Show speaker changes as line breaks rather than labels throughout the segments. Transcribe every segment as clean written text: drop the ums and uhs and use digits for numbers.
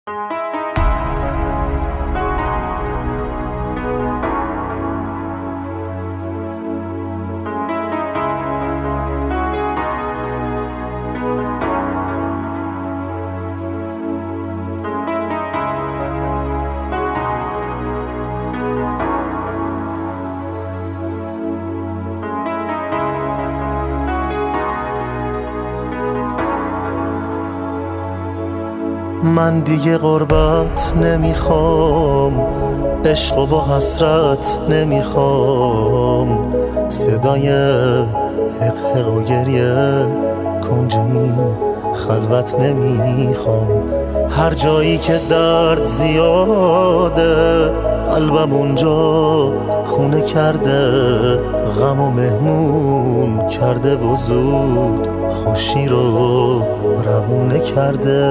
من دیگه غربت نمیخوام، عشق و با حسرت نمیخوام، صدای حق حق و گریه کنج این خلوت نمیخوام. هر جایی که درد زیاده قلبم اونجا خونه کرده، غم و مهمون کرده و زود خوشی رو روونه کرده.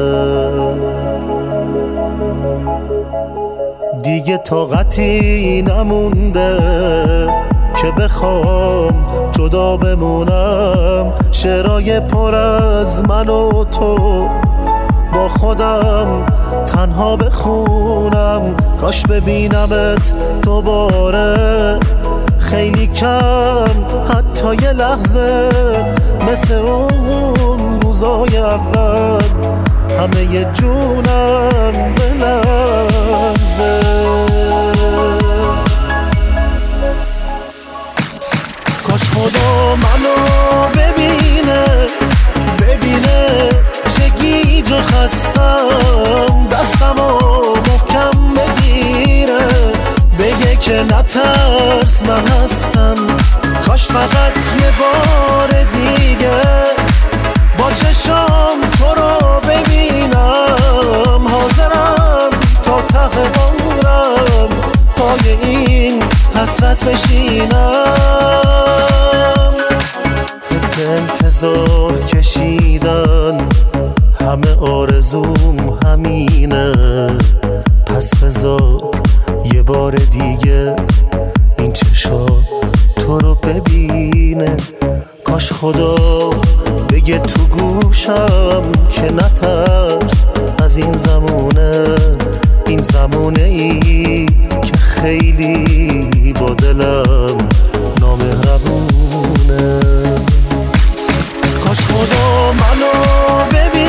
دیگه طاقتی نمونده که بخوام جدا بمونم، شعرهای پر از من و تو با خودم تنها بخونم. کاش ببینمت دوباره خیلی کم، حتی یه لحظه، مثل اون روزای اول همه ی جونم بلرزه. کاش خدا منو ببینه چه گیج و خستم، دستمو محکم بگیره بگه که نترس من هستم. کاش فقط یه بار دیگه با چشام تو رو ببینم، حاضرم تا ته عمرم پای این حسرت بشینم. حس انتظار کشیدن همه آرزوم همینه، پس بذار یه بار دیگه این چشا تو رو ببینه. کاش خدا بگه تو گوشم که نترس از این زمونه، این زمونه ای که خیلی با دلم نامهربونه. کاش خدا منو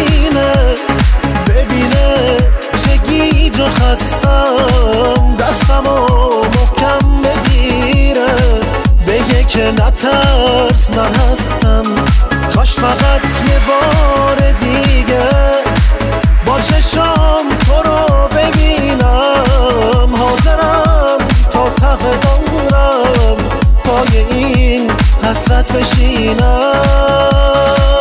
ببینه چه گیج و خستم، دستمو محکم بگیره بگه که نترس من هستم. کاش فقط یه بار دیگه با چشام تو رو ببینم، حاضرم تا ته عمرم پای این حسرت بشینم.